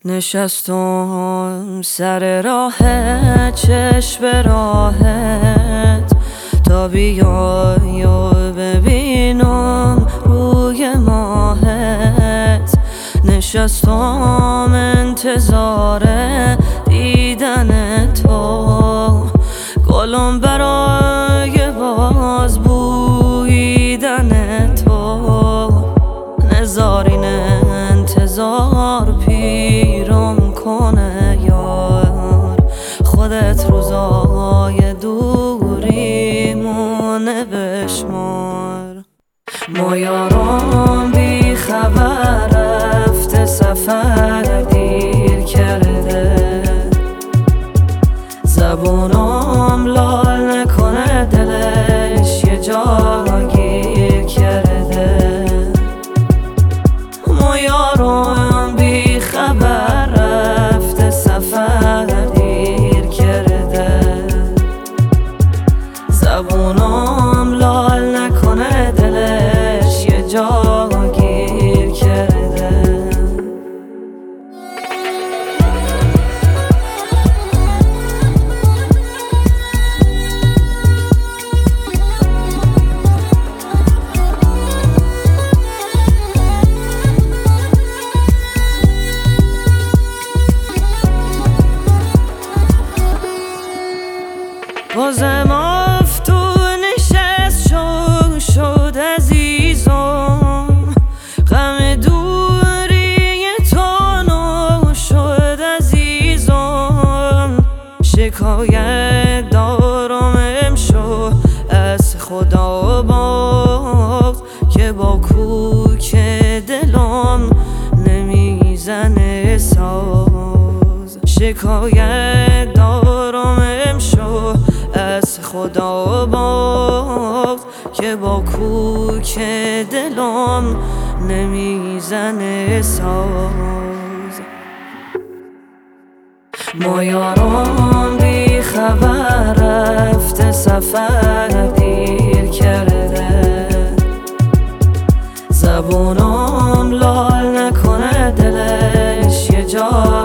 نشستم سر راه چشم راهت تا بیای و ببینم روی ماهت. نشستم انتظار دیدن تو، گلم برای باز بویدن تو. نزارین انتظار پیرم کنه یار، خودت روزای دوریمونه بشمار. ما یارم بی خبر رفته سفر دیر کرده، زبونم لال نکنه دلش یه جا گیر کرده. ما یارم بی خبر رفته سفر دیر کرده، زبونم لال نکنه دلش یه جا گیر کرده. بازم افتون نشست شد عزیزم، غم دوری تو نو شد عزیزم. شکایت دارم امشو از خدا باز که با کوک دلم نمیزنه ساز. شکایت دارم امشو از خدا باز که با کوک دلم نمیزنه ساز. ما یارم بی خبر رفته سفر دیر کرده، زبونم لال نکنه دلش یه جا